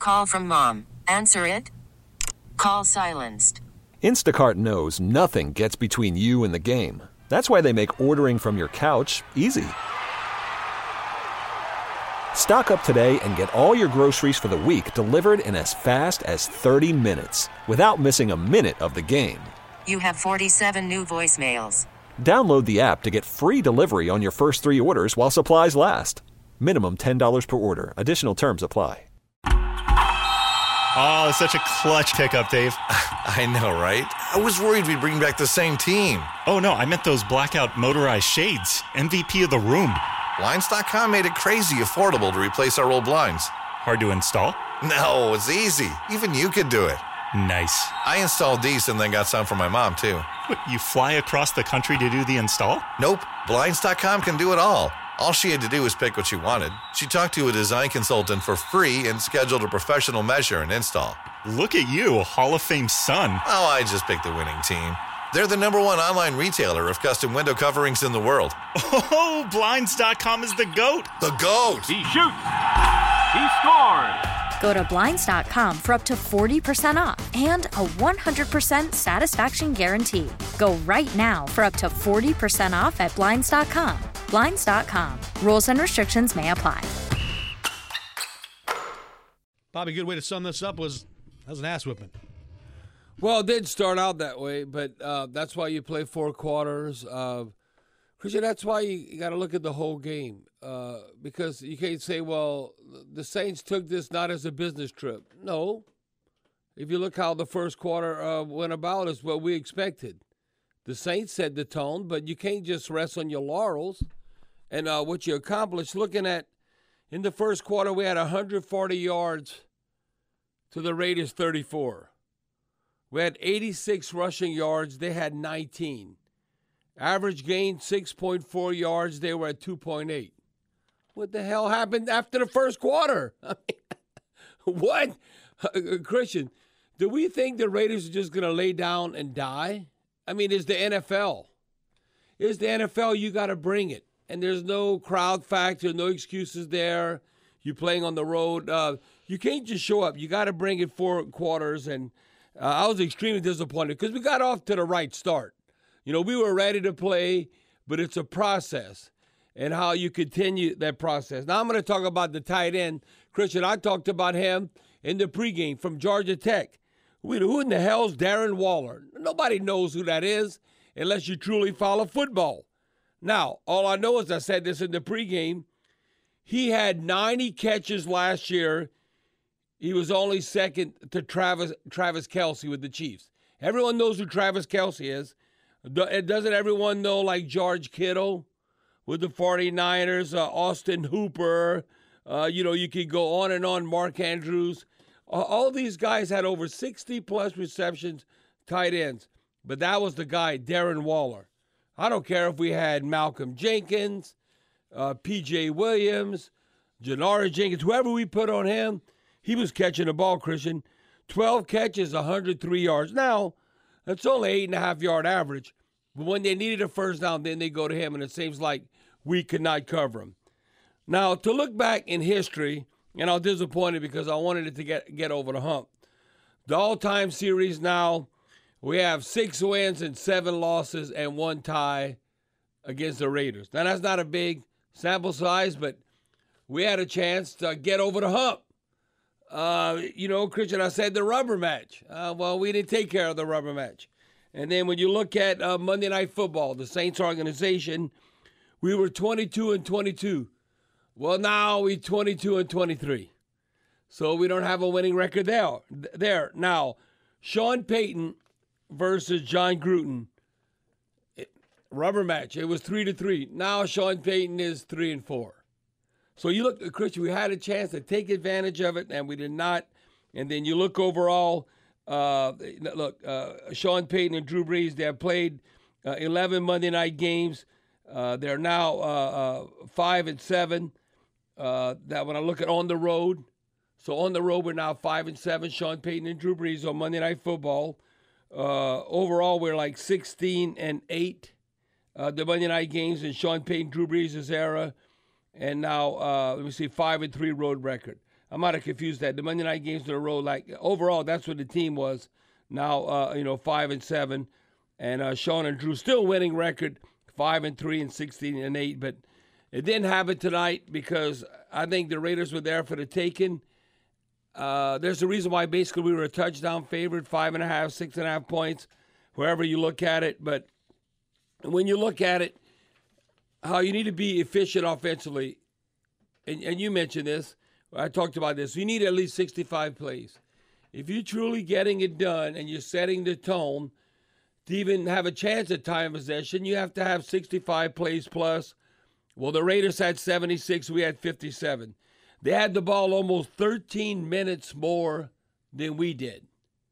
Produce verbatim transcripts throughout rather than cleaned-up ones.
Call from mom. Answer it. Call silenced. Instacart knows nothing gets between you and the game. That's why they make ordering from your couch easy. Stock up today and get all your groceries for the week delivered in as fast as thirty minutes without missing a minute of the game. You have forty-seven new voicemails. Download the app to get free delivery on your first three orders while supplies last. Minimum ten dollars per order. Additional terms apply. Oh, such a clutch pickup, Dave. I know, right? I was worried we'd bring back the same team. Oh, no, I meant those blackout motorized shades. M V P of the room. Blinds dot com made it crazy affordable to replace our old blinds. Hard to install? No, it's easy. Even you could do it. Nice. I installed these and then got some for my mom, too. What, you fly across the country to do the install? Nope. Blinds dot com can do it all. All she had to do was pick what she wanted. She talked to a design consultant for free and scheduled a professional measure and install. Look at you, Hall of Fame son. Oh, I just picked the winning team. They're the number one online retailer of custom window coverings in the world. Oh, Blinds dot com is the GOAT. The GOAT. He shoots. He scores. Go to Blinds dot com for up to forty percent off and a one hundred percent satisfaction guarantee. Go right now for up to forty percent off at Blinds dot com. Blinds dot com. Rules and restrictions may apply. Bobby, a good way to sum this up was that was an ass whipping. Well, it didn't start out that way, but uh, that's why you play four quarters. Uh, Christian, that's why you, you got to look at the whole game uh, because you can't say, well, the Saints took this not as a business trip. No. If you look how the first quarter uh, went about, is what we expected. The Saints set the tone, but you can't just rest on your laurels. And uh, what you accomplished, looking at in the first quarter, we had one hundred forty yards to the Raiders thirty-four. We had eighty-six rushing yards. They had nineteen. Average gain, six point four yards. They were at two point eight. What the hell happened after the first quarter? I mean, what? Uh, Christian, do we think the Raiders are just going to lay down and die? I mean, it's the N F L. It's the N F L. You got to bring it. And there's no crowd factor, no excuses there. You're playing on the road. Uh, you can't just show up. You got to bring it four quarters. And uh, I was extremely disappointed because we got off to the right start. You know, we were ready to play, but it's a process and how you continue that process. Now I'm going to talk about the tight end. Christian, I talked about him in the pregame from Georgia Tech. Who in the hell's Darren Waller? Nobody knows who that is unless you truly follow football. Now, all I know is I said this in the pregame. He had ninety catches last year. He was only second to Travis Travis Kelce with the Chiefs. Everyone knows who Travis Kelce is. Doesn't everyone know, like George Kittle with the 49ers, uh, Austin Hooper, uh, you know, you could go on and on, Mark Andrews. Uh, all these guys had over sixty-plus receptions, tight ends. But that was the guy, Darren Waller. I don't care if we had Malcolm Jenkins, uh, P J Williams, Janoris Jenkins, whoever we put on him, he was catching the ball, Christian. twelve catches, one hundred three yards. Now, that's only eight and a half yard average. But when they needed a first down, then they go to him, and it seems like we could not cover him. Now, to look back in history, and I was disappointed because I wanted it to get, get over the hump. The all-time series now, we have six wins and seven losses and one tie against the Raiders. Now, that's not a big sample size, but we had a chance to get over the hump. Uh, you know, Christian, I said the rubber match. Uh, well, we didn't take care of the rubber match. And then when you look at uh, Monday Night Football, the Saints organization, we were twenty-two and twenty-two. Well, now we're twenty-two and twenty-three. So we don't have a winning record there. There. Now, Sean Payton versus John Gruden, it, rubber match. It was three to three. Now Sean Payton is three and four. So you look, Christian, we had a chance to take advantage of it, and we did not. And then you look overall, uh, look, uh, Sean Payton and Drew Brees, they have played uh, eleven Monday night games. Uh, they're now uh, uh, five and seven. Uh, that when I look at on the road, so on the road we're now five and seven. Sean Payton and Drew Brees on Monday Night Football. Uh, overall, we're like sixteen and eight. Uh, the Monday night games in Sean Payton, Drew Brees' era. And now, uh, let me see, five and three road record. I might have confused that. The Monday night games in a row, like overall, that's what the team was. Now, uh, you know, five and seven, and uh, Sean and Drew still winning record, five and three and sixteen and eight. But it didn't happen tonight because I think the Raiders were there for the taking. Uh, there's a reason why basically we were a touchdown favorite, five and a half, six and a half points, wherever you look at it. But when you look at it, how you need to be efficient offensively, and, and you mentioned this, I talked about this, you need at least sixty-five plays. If you're truly getting it done and you're setting the tone to even have a chance at time possession, you have to have sixty-five plays plus. Well, the Raiders had seventy-six, we had fifty-seven. They had the ball almost thirteen minutes more than we did.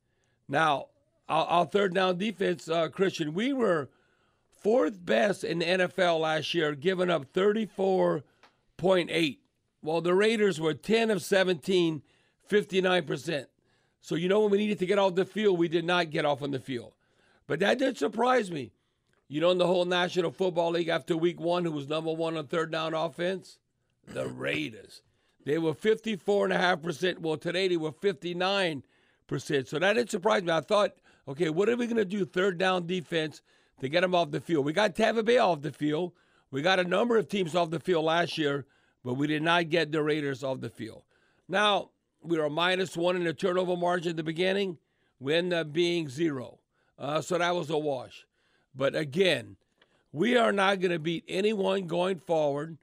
Now, our, our third down defense, uh, Christian, we were fourth best in the N F L last year, giving up thirty-four point eight. Well, the Raiders were ten of seventeen, fifty-nine percent. So, you know, when we needed to get off the field, we did not get off on the field. But that did surprise me. You know, in the whole National Football League after week one, who was number one on third down offense? The Raiders. They were fifty-four point five percent. Well, today they were fifty-nine percent. So that didn't surprise me. I thought, okay, what are we going to do third down defense to get them off the field? We got Tampa Bay off the field. We got a number of teams off the field last year, but we did not get the Raiders off the field. Now, we were minus one in the turnover margin at the beginning. We ended up being zero. Uh, so that was a wash. But again, we are not going to beat anyone going forward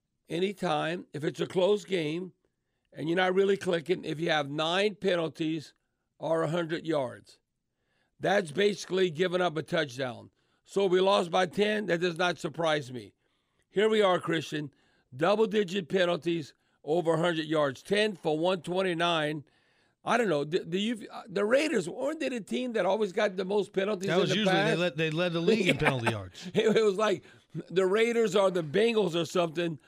anytime if it's a close game and you're not really clicking if you have nine penalties or one hundred yards. That's basically giving up a touchdown. So we lost by ten. That does not surprise me. Here we are, Christian. Double-digit penalties over one hundred yards. ten for one twenty-nine. I don't know. Do, do you, the Raiders, weren't they the team that always got the most penalties That was in the usually, past? they led, they led the league Yeah. in penalty yards. It was like the Raiders or the Bengals or something.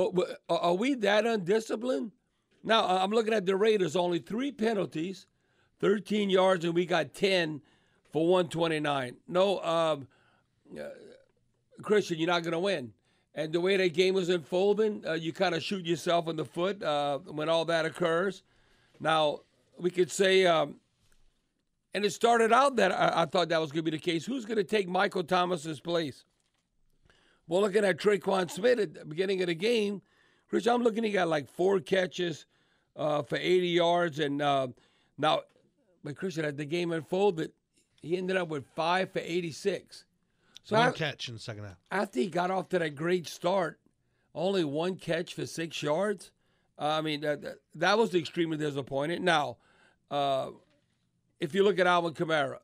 Are we that undisciplined? Now, I'm looking at the Raiders, only three penalties, thirteen yards, and we got ten for one twenty-nine. No, um, uh, Christian, you're not going to win. And the way that game was unfolding, uh, you kind of shoot yourself in the foot uh, when all that occurs. Now, we could say, um, and it started out that I, I thought that was going to be the case. Who's going to take Michael Thomas's place? Well, looking at Traquan Smith at the beginning of the game, Chris, I'm looking, he got like four catches uh, for eighty yards. And uh, now, but Christian, as the game unfolded, he ended up with five for eighty-six. So One I, catch in the second half. after he got off to that great start, only one catch for six yards. Uh, I mean, that, that, that was extremely disappointing. Now, uh, if you look at Alvin Kamara,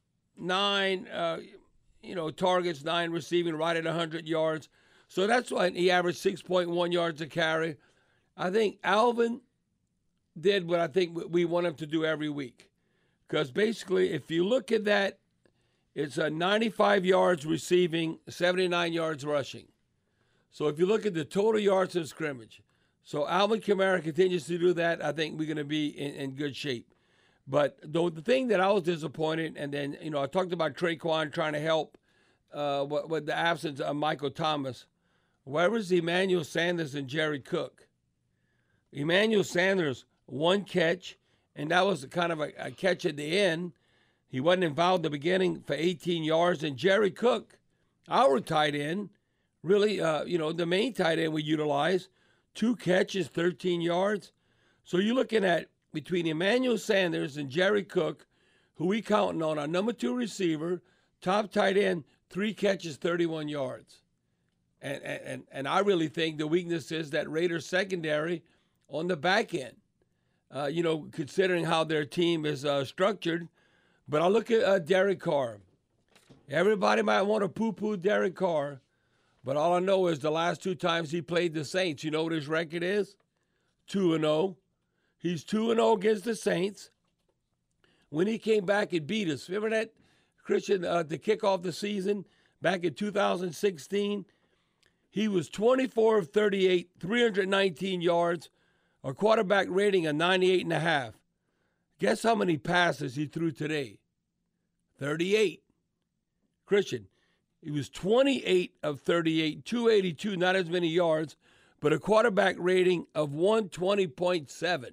nine, uh, you know, targets, nine receiving, right at one hundred yards. So that's why he averaged six point one yards a carry. I think Alvin did what I think we want him to do every week. Because basically, if you look at that, it's a ninety-five yards receiving, seventy-nine yards rushing. So if you look at the total yards of scrimmage, so Alvin Kamara continues to do that, I think we're going to be in, in good shape. But the, the thing that I was disappointed, and then, you know, I talked about Traquan trying to help uh, with, with the absence of Michael Thomas. Where was Emmanuel Sanders and Jerry Cook? Emmanuel Sanders, one catch, and that was kind of a, a catch at the end. He wasn't involved at the beginning for eighteen yards. And Jerry Cook, our tight end, really, uh, you know, the main tight end we utilize, two catches, thirteen yards. So you're looking at between Emmanuel Sanders and Jerry Cook, who we counting on, our number two receiver, top tight end, three catches, thirty-one yards. And, and, and I really think the weakness is that Raiders secondary on the back end, uh, you know, considering how their team is uh, structured. But I look at uh, Derek Carr. Everybody might want to poo-poo Derek Carr, but all I know is the last two times he played the Saints, you know what his record is? two and oh. He's two and oh against the Saints. When he came back and beat us, remember that, Christian, uh, to kick off the season back in two thousand sixteen? He was twenty-four of thirty-eight, three hundred nineteen yards, a quarterback rating of ninety-eight and a half. Guess how many passes he threw today? thirty-eight. Christian, he was twenty-eight of thirty-eight, two eighty-two, not as many yards, but a quarterback rating of one twenty point seven.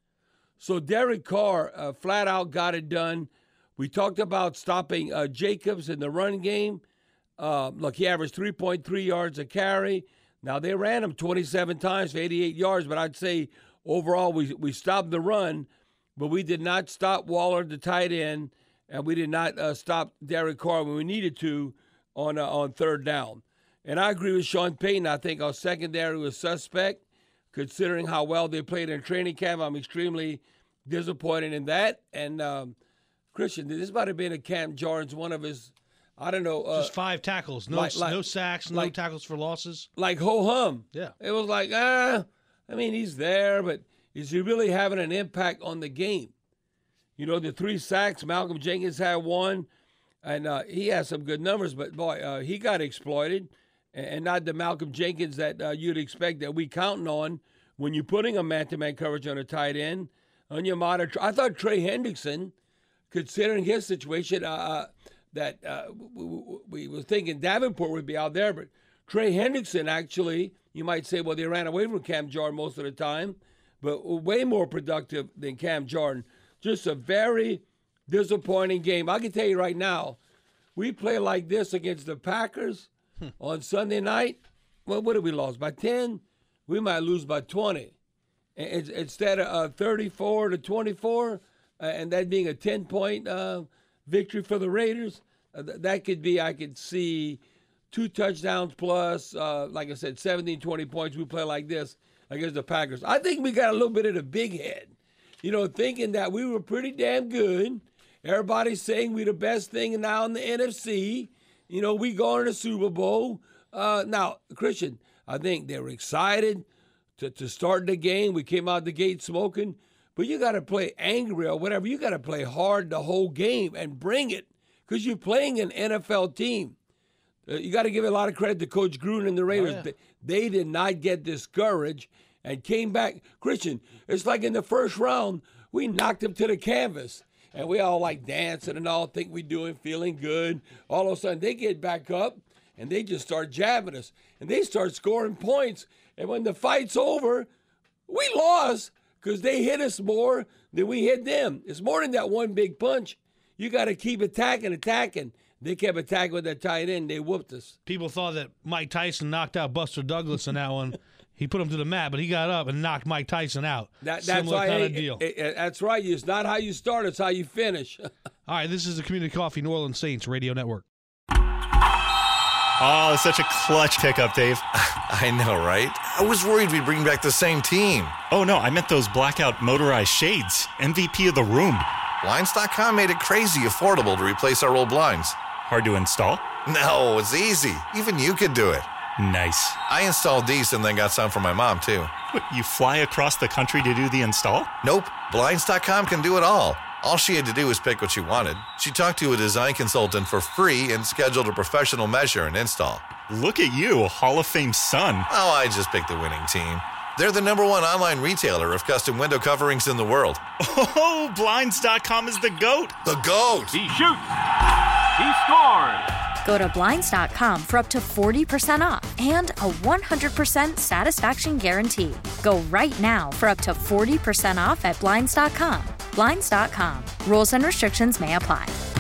So Derek Carr uh, flat out got it done. We talked about stopping uh, Jacobs in the run game. Uh, look, he averaged three point three yards a carry. Now, they ran him twenty-seven times for eighty-eight yards, but I'd say overall we we stopped the run, but we did not stop Waller, the tight end, and we did not uh, stop Derek Carr when we needed to on uh, on third down. And I agree with Sean Payton. I think our secondary was suspect, considering how well they played in training camp. I'm extremely disappointed in that. And, um, Christian, this might have been a Cam Jordan's one of his, I don't know. Uh, Just five tackles. No like, like, no sacks, no like, tackles for losses. Like ho-hum. Yeah. It was like, ah, I mean, he's there, but is he really having an impact on the game? You know, the three sacks, Malcolm Jenkins had one, and uh, he had some good numbers, but, boy, uh, he got exploited, and not the Malcolm Jenkins that uh, you'd expect that we counting on when you're putting a man-to-man coverage on a tight end. On your monitor, I thought Trey Hendrickson, considering his situation, uh, that uh, we, we were thinking Davenport would be out there, but Trey Hendrickson actually, you might say, well, they ran away from Cam Jordan most of the time, but way more productive than Cam Jordan. Just a very disappointing game. I can tell you right now, we play like this against the Packers hmm. on Sunday night. Well, what did we lose? By ten? We might lose by twenty. And instead of uh, thirty-four to twenty-four, uh, and that being a ten-point uh, victory for the Raiders, uh, th- that could be, I could see two touchdowns plus, uh, like I said, seventeen, twenty points. We play like this against the Packers. I think we got a little bit of the big head, you know, thinking that we were pretty damn good. Everybody's saying we're the best thing now in the N F C. You know, we going to the Super Bowl. Uh, now, Christian, I think they were excited to, to start the game. We came out the gate smoking. But you got to play angry or whatever. You got to play hard the whole game and bring it because you're playing an N F L team. Uh, you got to give a lot of credit to Coach Gruden and the Raiders. Oh, yeah. they, they did not get discouraged and came back. Christian, it's like in the first round, we knocked them to the canvas. And we all like dancing and all, think we're doing, feeling good. All of a sudden, they get back up, and they just start jabbing us. And they start scoring points. And when the fight's over, we lost because they hit us more than we hit them. It's more than that one big punch. You got to keep attacking, attacking. They kept attacking with that tight end. They whooped us. People thought that Mike Tyson knocked out Buster Douglas in that one. He put him to the mat, but he got up and knocked Mike Tyson out. That, that's Similar why, kind hey, of deal. It, it, that's right. It's not how you start. It's how you finish. All right, this is the Community Coffee New Orleans Saints Radio Network. Oh, such a clutch pickup, Dave. I know, right? I was worried we'd bring back the same team. Oh, no, I meant those blackout motorized shades. M V P of the room. Blinds dot com made it crazy affordable to replace our old blinds. Hard to install? No, it's easy. Even you could do it. Nice. I installed these and then got some for my mom, too. What, you fly across the country to do the install? Nope. Blinds dot com can do it all. All she had to do was pick what she wanted. She talked to a design consultant for free and scheduled a professional measure and install. Look at you, Hall of Fame son. Oh, I just picked the winning team. They're the number one online retailer of custom window coverings in the world. Oh, Blinds dot com is the GOAT. The GOAT. He shoots. He scores. Go to Blinds dot com for up to forty percent off and a one hundred percent satisfaction guarantee. Go right now for up to forty percent off at Blinds dot com. Blinds dot com. Rules and restrictions may apply.